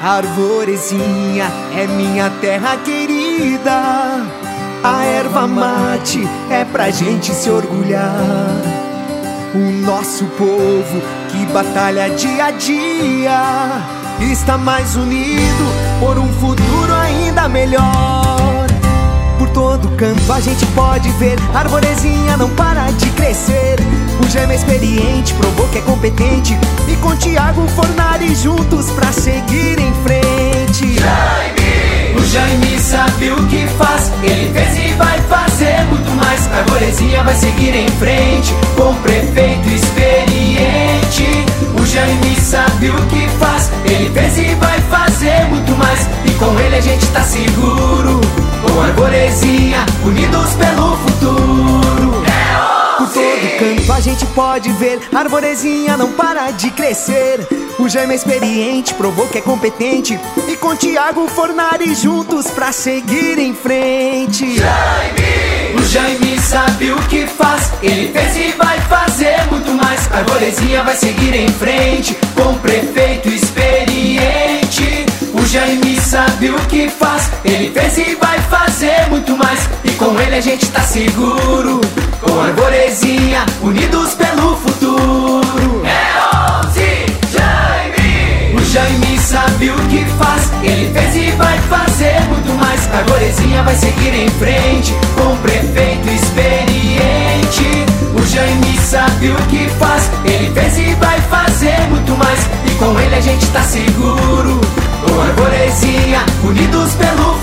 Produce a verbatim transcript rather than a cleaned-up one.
Arvorezinha é minha terra querida, a erva mate é pra gente se orgulhar. O nosso povo que batalha dia a dia está mais unido por um futuro ainda melhor. Por todo canto a gente pode ver, a arvorezinha não para de crescer. O Jaime é experiente, provou que é competente, e com Thiago Fornari juntos pra seguir em frente. Jaime! O Jaime sabe o que faz, ele fez e vai fazer muito mais. A arvorezinha vai seguir em frente, com o prefeito experiente. O Jaime sabe o que faz, ele fez e vai fazer muito mais. E com ele a gente tá seguro, com a arvorezinha, unidos pelo futuro. Por todo canto a gente pode ver, a arvorezinha não para de crescer. O Jaime é experiente, provou que é competente, e com Thiago Fornari juntos pra seguir em frente. Jaime! O Jaime sabe o que faz, ele fez e vai fazer muito mais. A arvorezinha vai seguir em frente, com o prefeito experiente. O Jaime sabe o que faz, ele fez e vai fazer muito mais. E com ele a gente tá seguro, com a arvorezinha, unidos pelo futuro. É onze, Jaime! O Jaime sabe o que faz, ele fez e vai fazer muito mais. A arvorezinha vai seguir em frente, com o prefeito experiente. O Jaime sabe o que faz, ele fez e vai fazer muito mais. E com ele a gente tá seguro, com a arvorezinha, unidos pelo